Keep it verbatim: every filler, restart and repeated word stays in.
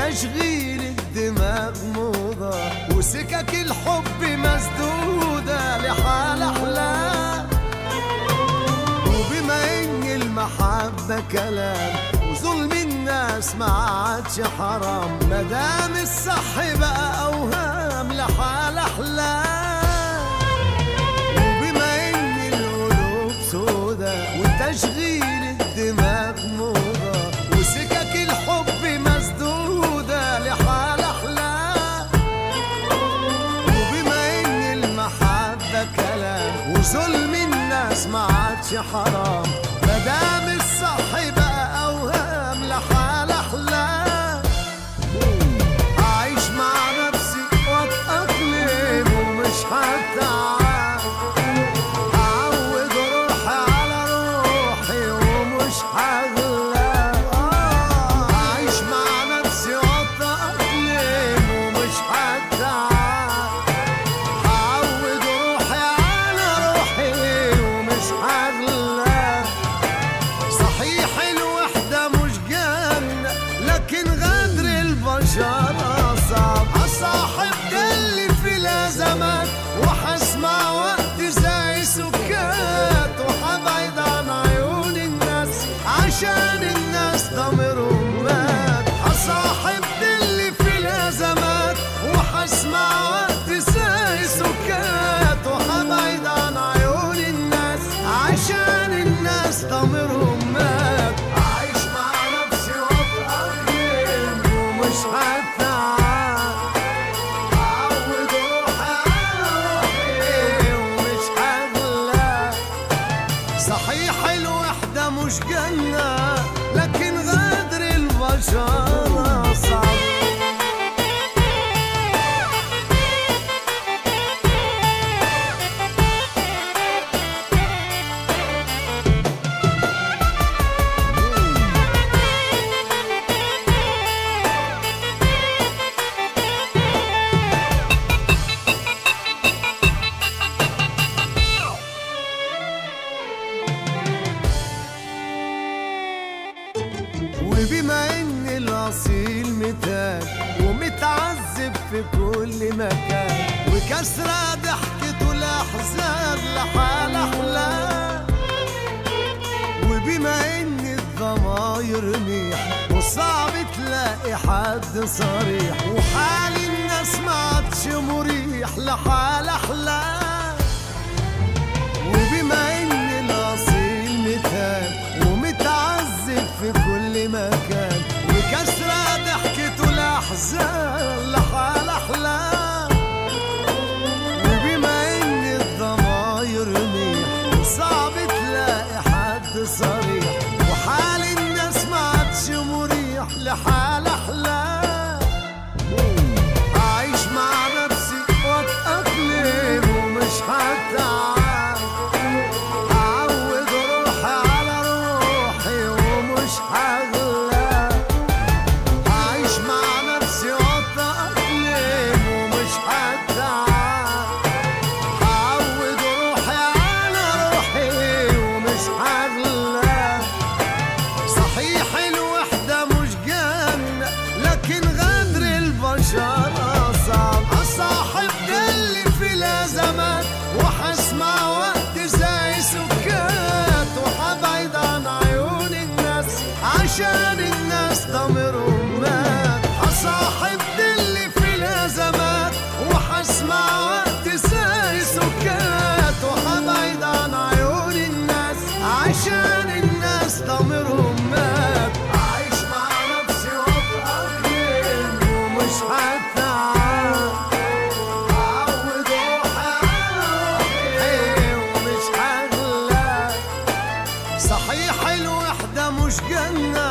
وتشغيل الدماغ موضة، وسكك الحب مسدودة لحال أحلام. وبما إن المحبة كلام وظلم الناس ما عادش حرام، مدام الصح بقى أوهام لحال أحلام. وبما إن القلوب سودا وتشغيل الدماغ موضة، وسكك الحب مسدودة لحال أحلام. وبما إن المحبة كلام وظلم الناس ما عادش حرام، مدام الصح بقى أوهام لحال أحلام. أعيش مع نفسي وأتأقلم ومش هتعب، أعود روحي على روحي ومش هغلب. أعيش مع نفسي وأتأقلم ومش هتعب، أعود روحي على روحي ومش هغلب. صحيح الوحدة مش جنة لكن غدر البشر أصعب. أصاحب ده اللي في الأزمات وحسمع وقت زي سكات، وحبعد عن عيون الناس عشان الناس ضميرهم مات. أصاحب ده اللي في الأزمات وحسمع وقت زي سكات، وحبعد عن عيون الناس عشان الناس ضميرهم مات. أعيش مع نفسي وأتأقلم ومش هتعب، أعود روحي على روحي ومش هغلب. صحيح الوحدة مش جنة لكن غدر البشر صعب. وبما إن الأصيل متاج ومتعذب في كل مكان، وكسرة ضحكته الأحزان لحال أحلام. وبما إن الضماير ميح وصعب تلاقي حد صريح، وحال الناس ما عادش مريح لحال أحلام. وبما إن الأصيل متاج ومتعذب في كل مكان، وكسرة ضحكته الأحزان لحال أحلام. وبما إن الضماير ميح وصعب تلاقي حد صريح، وحال الناس ما عادش مريح لحال أحلام. أعيش مع نفسي وأتأقلم ومش هتعب، أعود روحي على روحي ومش هغلب. أعيش مع نفسي وأتأقلم ومش هتعب، أعود روحي على روحي ومش هغلب. صحيح الوحدة مش جنة لكن غدر البشر أصعب. أصاحب ده اللي في الأزمات وحسمع وقت زي سكات، وحبعد عن عيون الناس عشان الناس ضميرهم مات. أصاحب ده اللي في الأزمات وحسمع وقت زي سكات، وحبعد عن عيون الناس عشان الناس ضميرهم مات. أعيش مع نفسي وأتأقلم ومش هتعب، أعود روحي على روحي ومش هغلب. صحيح الوحدة مش جنة